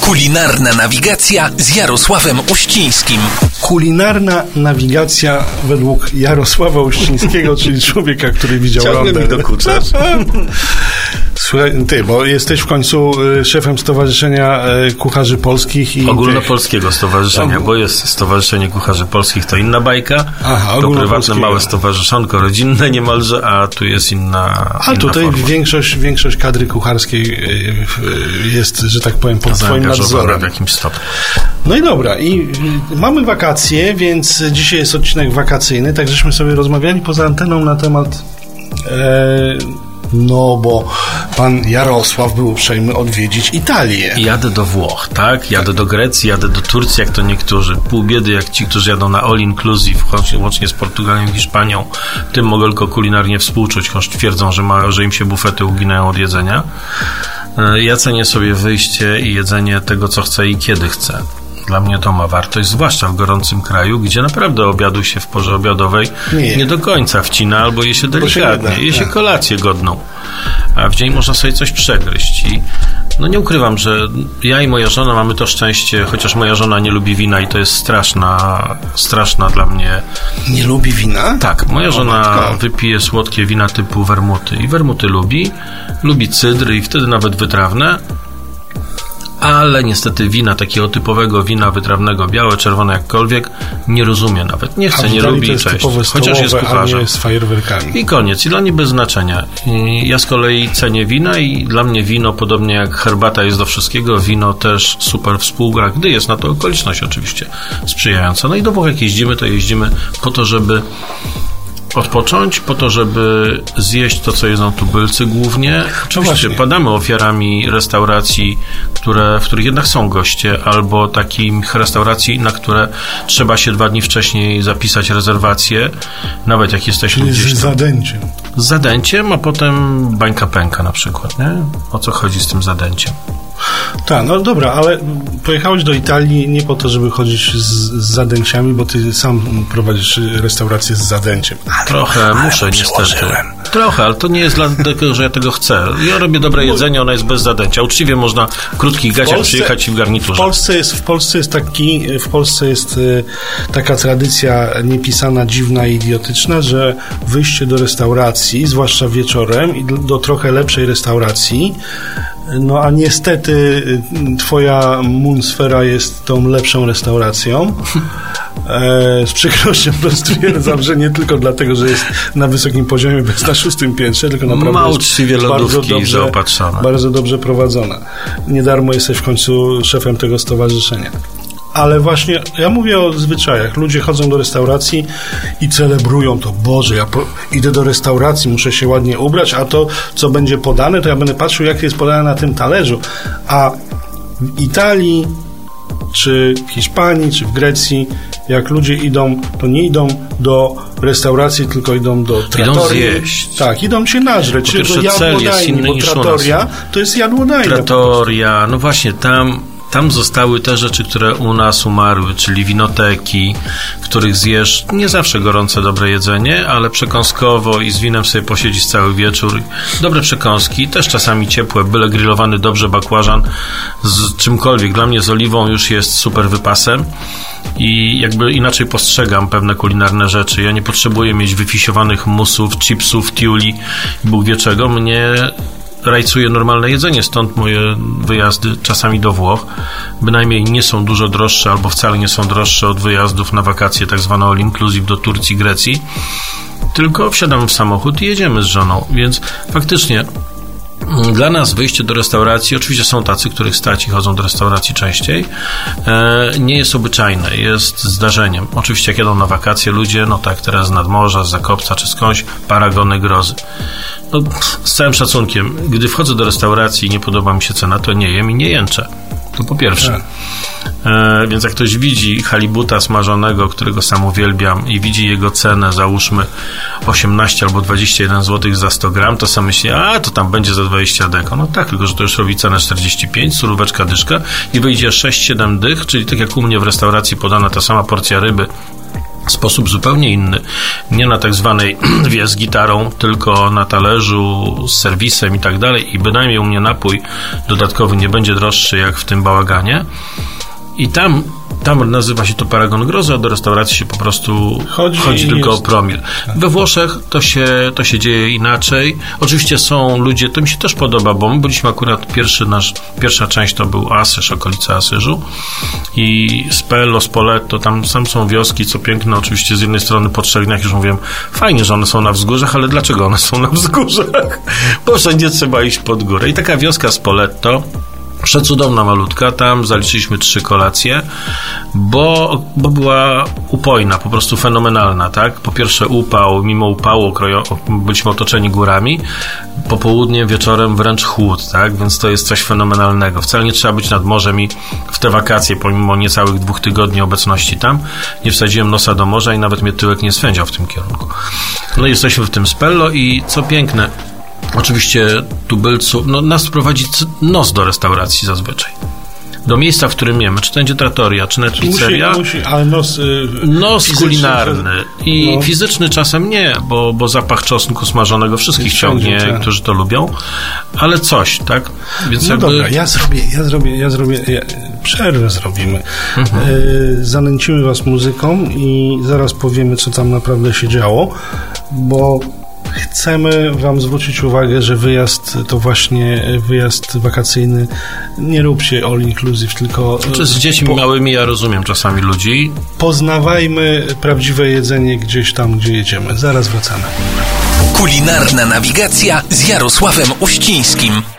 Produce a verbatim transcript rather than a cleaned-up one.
Kulinarna nawigacja z Jarosławem Uścińskim. Kulinarna nawigacja według Jarosława Uścińskiego, czyli człowieka, który widział Ciągle Londyn. mi dokuczasz. Słuchaj, ty, bo jesteś w końcu szefem Stowarzyszenia Kucharzy Polskich i Ogólnopolskiego stowarzyszenia, bo jest Stowarzyszenie Kucharzy Polskich, to inna bajka. Aha, to prywatne małe stowarzyszonko rodzinne niemalże, a tu jest inna A inna tutaj forma. większość, większość kadry kucharskiej jest, że tak powiem, pod twoim nadzorem. W jakimś stopniu. No i dobra, i mamy wakacje, więc dzisiaj jest odcinek wakacyjny, tak żeśmy sobie rozmawiali poza anteną na temat e, no bo pan Jarosław był uprzejmy odwiedzić Italię. Jadę do Włoch, tak? Jadę do Grecji, jadę do Turcji, jak to niektórzy. Pół biedy jak ci, którzy jadą na all inclusive, łącznie, łącznie z Portugalią i Hiszpanią. Tym mogę tylko kulinarnie współczuć, choć twierdzą, że, ma, że im się bufety uginają od jedzenia. Ja cenię sobie wyjście i jedzenie tego, co chcę i kiedy chcę. Dla mnie to ma wartość, zwłaszcza w gorącym kraju, gdzie naprawdę obiadu się w porze obiadowej nie, nie do końca wcina, albo je się delikatnie, się je się kolację godną. A w dzień można sobie coś przegryźć. I no nie ukrywam, że ja i moja żona mamy to szczęście, chociaż moja żona nie lubi wina i to jest straszna, straszna dla mnie. Nie lubi wina? Tak, moja żona wypije słodkie wina typu wermuty i wermuty lubi, lubi cydry i wtedy nawet wytrawne. Ale niestety wina, takiego typowego wina wytrawnego, białe, czerwone, jakkolwiek, nie rozumie nawet. Nie chce, nie lubi i cześć. Chociaż jest kucharzem. Z fajerwerkami. I koniec. I dla niej bez znaczenia. I ja z kolei cenię wina i dla mnie wino, podobnie jak herbata jest do wszystkiego, wino też super współgra, gdy jest na to okoliczność oczywiście sprzyjająca. No i do Włoch jak jeździmy, to jeździmy po to, żeby odpocząć, po to, żeby zjeść to, co jedzą tubylcy głównie. Oczywiście padamy ofiarami restauracji, które, w których jednak są goście, albo takich restauracji, na które trzeba się dwa dni wcześniej zapisać rezerwację, nawet jak jesteśmy Czyli gdzieś z zadęciem. Z zadęciem, a potem bańka pęka na przykład, nie? O co chodzi z tym zadęciem? Tak, no dobra, ale pojechałeś do Italii nie po to, żeby chodzić z, z zadęciami, bo ty sam prowadzisz restaurację z zadęciem. Ale, Trochę ale muszę niestety. Trochę, ale to nie jest dlatego, że ja tego chcę. Ja robię dobre jedzenie, ona jest bez zadęcia. Uczciwie można w krótkich gaciach Polsce, przyjechać i w garniturze. W Polsce jest, w Polsce jest taki, w Polsce jest y, taka tradycja niepisana, dziwna i idiotyczna, że wyjście do restauracji, zwłaszcza wieczorem i do, do trochę lepszej restauracji, no a niestety twoja Moonsfera jest tą lepszą restauracją. E, z przykrością stwierdzam, że nie tylko dlatego, że jest na wysokim poziomie, bo jest na szóstym piętrze, tylko naprawdę ma uczciwie lodówki dobrze, zaopatrzona. Bardzo dobrze prowadzona. Nie darmo jesteś w końcu szefem tego stowarzyszenia. Ale właśnie, ja mówię o zwyczajach. Ludzie chodzą do restauracji i celebrują to. Boże, ja po, idę do restauracji, muszę się ładnie ubrać, a to, co będzie podane, to ja będę patrzył, jak jest podane na tym talerzu. A w Italii, czy w Hiszpanii, czy w Grecji, jak ludzie idą, to nie idą do restauracji, tylko idą do trattorii. Idą zjeść. Tak, idą się nażreć. Po pierwsze, cel jest inny niż trattoria to jest jadłodajnia. Trattoria, no właśnie, tam Tam zostały te rzeczy, które u nas umarły, czyli winoteki, w których zjesz nie zawsze gorące, dobre jedzenie, ale przekąskowo i z winem sobie posiedzisz cały wieczór. Dobre przekąski, też czasami ciepłe, byle grillowany dobrze bakłażan z czymkolwiek. Dla mnie z oliwą już jest super wypasem i jakby inaczej postrzegam pewne kulinarne rzeczy. Ja nie potrzebuję mieć wyfisiowanych musów, chipsów, tiuli i Bóg wie czego. Mnie rajcuje normalne jedzenie, stąd moje wyjazdy czasami do Włoch bynajmniej nie są dużo droższe albo wcale nie są droższe od wyjazdów na wakacje tak zwane all inclusive do Turcji, Grecji, tylko wsiadamy w samochód i jedziemy z żoną, więc faktycznie dla nas wyjście do restauracji, oczywiście są tacy, których stać i chodzą do restauracji częściej, e, nie jest obyczajne, jest zdarzeniem. Oczywiście jak jedą na wakacje ludzie, no tak teraz z nadmorza, z Zakopca czy skądś, paragony grozy. No, z całym szacunkiem, gdy wchodzę do restauracji i nie podoba mi się cena, to nie jem i nie jęczę. To po pierwsze. E, więc jak ktoś widzi halibuta smażonego, którego sam uwielbiam, i widzi jego cenę, załóżmy osiemnaście albo dwadzieścia jeden złotych za sto gram, to sam myśli, a to tam będzie za dwadzieścia deko. No tak, tylko że to już robi cenę czterdzieści pięć, suróweczka, dyszka i wyjdzie sześć siedem dych, czyli tak jak u mnie w restauracji podana ta sama porcja ryby sposób zupełnie inny. Nie na tak zwanej wie z gitarą, tylko na talerzu, z serwisem i tak dalej. I bynajmniej u mnie napój dodatkowy nie będzie droższy jak w tym bałaganie. I tam, tam nazywa się to paragon grozy, a do restauracji się po prostu chodzi, chodzi tylko jest. o promil. We Włoszech to się, to się dzieje inaczej. Oczywiście są ludzie, to mi się też podoba, bo my byliśmy akurat pierwszy nasz, pierwsza część to był Asyż, okolica Asyżu i Spello, Spoleto, tam sam są wioski, co piękne, oczywiście z jednej strony po trzech dniach już mówię, fajnie, że one są na wzgórzach, ale dlaczego one są na wzgórzach? Bo wszędzie trzeba iść pod górę. I taka wioska Spoleto, przecudowna malutka, tam zaliczyliśmy trzy kolacje, bo, bo była upojna, po prostu fenomenalna, tak? Po pierwsze upał, mimo upału krojo, byliśmy otoczeni górami, popołudniem, wieczorem wręcz chłód, tak? Więc to jest coś fenomenalnego. Wcale nie trzeba być nad morzem i w te wakacje, pomimo niecałych dwóch tygodni obecności tam, nie wsadziłem nosa do morza i nawet mnie tyłek nie swędział w tym kierunku. No i jesteśmy w tym Spello i co piękne, oczywiście tubylców, no nas prowadzi nos do restauracji zazwyczaj. Do miejsca, w którym jemy, czy to będzie trattoria, czy nawet pizzeria. Musi, musi, ale nos yy, nos kulinarny i no. fizyczny czasem nie, bo, bo zapach czosnku smażonego wszystkich ciągnie, tak. którzy to lubią, ale coś, tak? Więc no jakby... dobra, ja zrobię, ja zrobię, ja zrobię, ja, przerwę zrobimy. Mhm. Yy, zanęcimy was muzyką i zaraz powiemy, co tam naprawdę się działo, bo chcemy wam zwrócić uwagę, że wyjazd to właśnie wyjazd wakacyjny. Nie róbcie all inclusive, tylko... Czy z dziećmi po... małymi ja rozumiem czasami ludzi. Poznawajmy prawdziwe jedzenie gdzieś tam, gdzie jedziemy. Zaraz wracamy. Kulinarna nawigacja z Jarosławem Uścińskim.